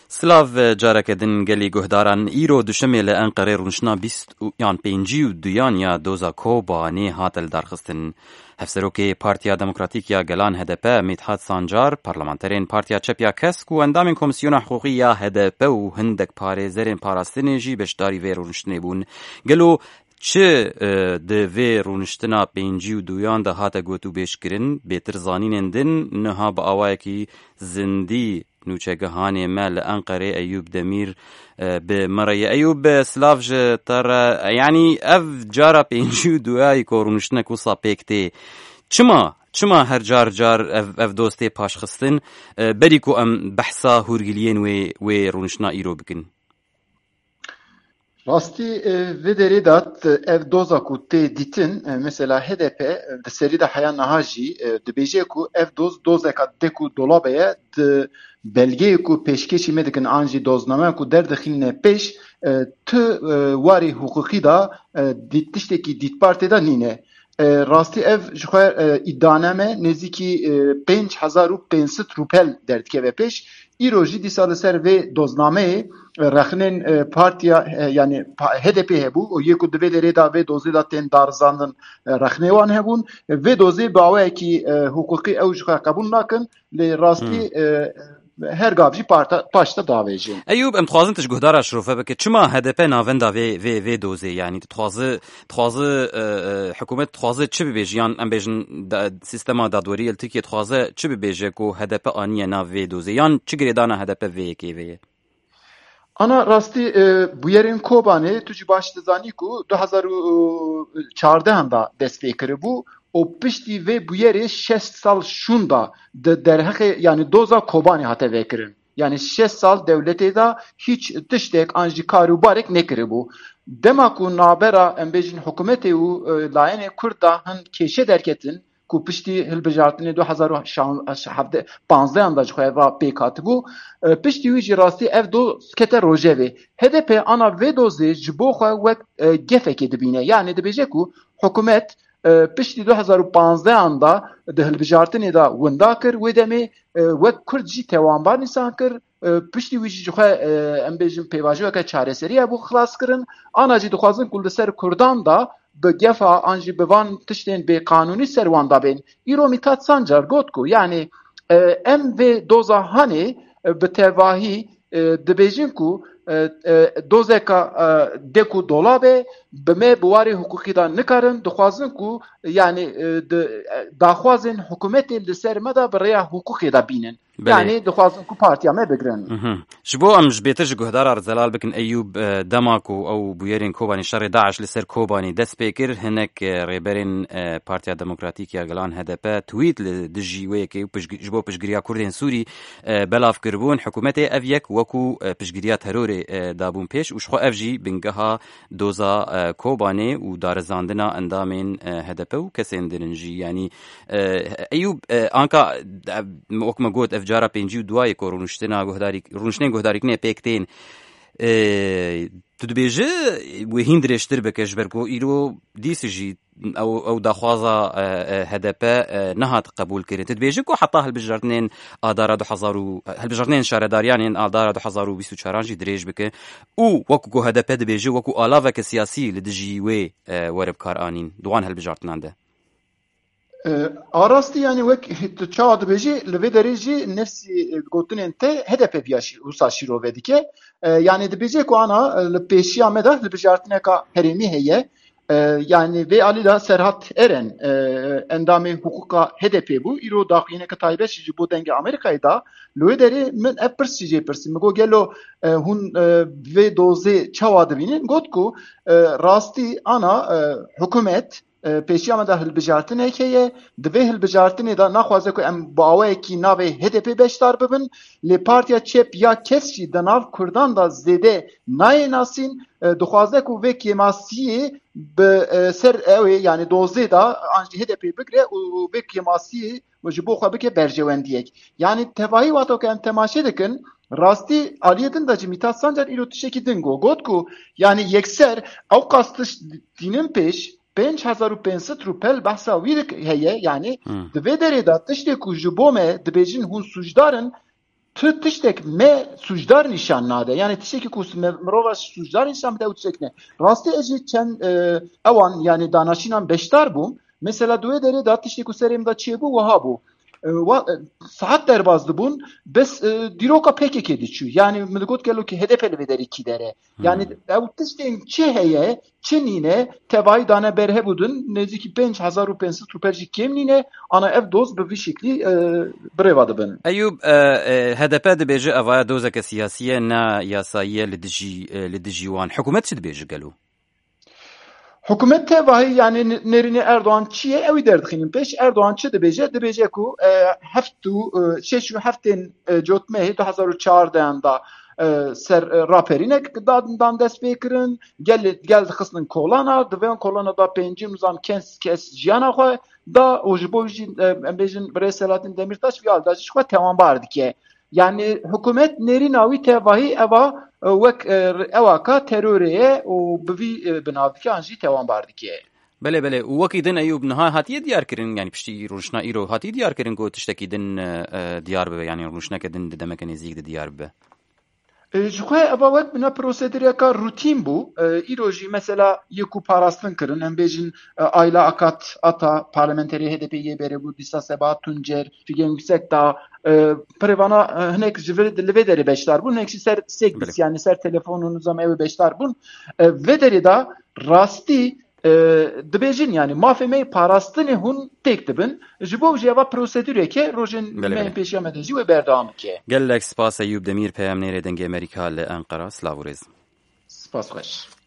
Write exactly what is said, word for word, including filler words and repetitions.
Slav careke din gelî guhdaran îro duşemê li Enqereyê rûniştina bîst yan pêncî û duyan ya doza Kobanê hat lidarxistin. Hevserokê Partiya Demokratîk ya Gelan H D P Medhat Sancar, parlamenterên Partiya Çepya Kesk û endamên Komisyona Hiqûqî ya H D P û hindek parêzerên parastinê jî beşdarî vê rûniştinê bûn. Gelo çi di vê rûniştina pêncî û duyan de hate got û bêjkirin, bêtir zanînên din niha bi awayekî zindî nûçegehanê me li Enqereyê Eyûb Demîr bi Mereyê. Eyûb, silav ji te re, yanî ev cara pêncî û duyayî ku rûniştinek wisa pêk tê, çima çima her car car ev ev dost tê paşxistin berî ku em behsa hûrgiliyên wê wê rûniştina îro bikin? Rastî vê derê dat ev doza ku tê dîtin, mesela H D P di serî de heya niha jî dibêje ku ev doz dozeka dê ku dolabê ye di belgeyê ku pêşkêşî me dikin an jî doznameya ku derdixîne pêş tu warê hukukî da tiştekî dîtbar tê de nîne. Rastî ev ji xwe îddianame nêzîkî pênc hezar û pênc sed rûpel derdikeve pêş. Îro jî dîsa li ser vê doznameyê rexnên partiya yani H D P hebû û yê ku di vê derê da vê dozê da tên darizandin rexnê wan hebûn. Vê dozê bi awayekî hukukî ew ji xwe qebûl nakin, lê rastî her gav jî paş da davêjin. Eyûb, em dixwazin tu ji guhdara şirofe bike. Çima H D P navenda vê vê vê dozê, yanî dixwaze dixwaze hikûmet dixwaze çi bibêje, yan em bêjin sîstema dadwerî li Tirkiye dixwaze çi bibêje ku H D P aniye nav vê dozê, yan çi girêdana H D P vê yekê vê ye? Ana rastî bûyerên Kobanê tu jî baş dizanî ku du hezar û çardehan da dest pê kiribû û piştî vê bûyerê şeş sal şûn da di derhexê yani doza Kobanê hate vêkirin. Yani şeş sal devletê da hiç tiştek an jî karûbarek nekiribû. Dema ku nabera em bêjin hikûmetê û layinê Kurd da hin kêşe derketin ku piştî hilbijartinê du hezar û panzdehan da ji xwe va pêk hatibû, piştî wî jî rastî ev doz kete rojevê. H D P ana vê dozê ji bo xwe wek gefekê dibîne. Yani dibêje ku hikûmet piştî du hezar û panzdehan da di hilbijartinê da winda kir, wê demê wek Kurd jî tewanbar nîsan kir, piştî wî jî ji xwe em bêjin pêvajiyeke çareseriya bû xilas kirin. Ana jî dixwazin ku li ser Kurdan da bi gefa an jî bi van tiştên bêqanûnî ser wan dabên. Îro Medhat Sancar got ku yani em vê doza hanê bi tevahî dibêjin ku dozeka dê ku dolabê bi me bi warê hukukî da nikarin, dixwazin ku yani daxwazên hikûmetê li ser me da bi rêya hukukê da bînin. Yani dixwazin ku partiya me bigirin. Ji bo em ji bêtir ji guhdara zelal bikin, Eyûb, dema ku ew bûyerên Kobanê şerê Daeş li ser Kobanê dest pê kir, hinek rêberên Partiya Demokratîk ya Gelan H D P tweet li dijî wê yekê ji bo piştgiriya Kurdên Sûrî belav kiribûn. Hikûmetê ev yek wekû piştgiriya terorê dabûn pêş û ji xwe ev jî bingeha doza Kobanê û darizandina endamên H D P û kesên din jî. Yani Eyûb, anka wek me got ev cara pêncî û duayê ku rûniştina guhdarî rûniştinên guhdarîkinê pêk tên, tu dibêje wê hîn dirêjtir bike ji ber ku îro dîsî jî ew ew daxwaza H D P nehat qebûl kirin. Tu dibêje ku heta hilbijartinên adara du hezar û hilbijartinên şaredariyanên adara du hezar û bîst û çaran jî dirêj bike û wekû ku H D P dibêje wekû alaveke siyasî li dijî wê were bikar anîn diwan hilbijartinan de. Arastî yani wek çawa dibêjî li vê derê jî nefsî gotinên te H D P viya wisa şîrove dike. Yani dibêje ku ana li pêşiya me da hilbijartineka herêmî heye. Yani vê alî da Serhat Eren endamê hukuka H D P bû. Îro daxuyîneke taybet ji bo dengê Amerîkayê da li wê derê min ev pirs jî jêpirsî. Min got gelo hûn vê dozê çawa dibînin? Got ku rastî ana hikûmet pêşiya me da hilbijartinekê ye, di vê hilbijartinê da naxwaze ku em bi awayekî navê H D P beşdar bibin, lê Partiya Çep ya Kes jî di nav Kurdan da zêde nayê nasîn, dixwaze ku vê kêmasiyê bi ser ew yani dozê da an jî H D P bigire û vê kêmasiyê ji bo xwe bike berjewendiyek. Yani tevahî wato ku em temaşe dikin, rastî aliyê din da jî Medhat Sancar îro tiştekî din got. Got ku yani yekser ew qas tînin pêş pênc hezar û pênc sed rûpel behsa wî heye. Yani di vê derê da tiştê ku ji bo me dibêjin hûn sûcdarin tu tiştek me sujdar nişan nade. Yani tişteki kus me mirova sujdar nişan bide uçek ne. Rastı eci çen e, evan yani danaşinan beştar bum. Mesela duye dere da tişteki kuserim da çiye bu vaha bu. E, wa, e, saat derbazdı bun. Bes e, diroka pek kediçü. Yani mılgot gelo ki hedef elvederi ki dere. Yani ev tiştekin çi heye çinine tevay dane berhe budun. Neziki penç hazaru pensi tuperci kemnine ana ev doz bir şekli e, brevadı ben. Eyüp H D P dibêje evaya dozeke siyasiye na yasayî li dijî li dijî wan hikûmet çi dibêje gelo? Hükümet tevahi yani nerini Erdoğan çiye evi derdixinin peş Erdoğan çi dibêje dibêje ku heftu şeşu heftin cotmehê du hezar û çardehên da ser raperinek dan dest pê kirin gel gel dixistin kolana divên kolana da pêncî nizam kes kes jiyana xwe da o ji bo jî em bêjin Birêz Selahattin Demirtaş vî aldaji xwe tewanbar dike. Yani hükümet neri navi tevahi eva wek ewaka teröreye o bivî binavdike an jî tewanbar dike. Belê belê û wekî din Eyüp niha hatiye diyar kirin yani piştî rûnişna îro hatiye diyar kirin ku tiştekî din diyar bibe yani rûnişneke din di demeke nêzik de diyar bibe. Ji xwe eva wek bina prosedureka rutîn bû. Îro jî mesela yekû parastin kirin em bêjin Ayla Akat Ata parlamenterê H D P'yê berê bû dîsa Sebahat Tuncer Figen Yüksekdağ prevana hinek ji li vê derê beşdar bûn hinek jî ser sêk yani ser telefonû nizam ew beşdar bûn vê derê da rastî dibêjin yani mafê me parastinê hûn têk dibin ji bo jî eva prosedûreke rojên me pêşiya me de jî wê berdewam dike. Gelek spas Eyüp Demîr peyamnêrê dengê Amerîka li Enqera. Slav û rêz. Spas xweş.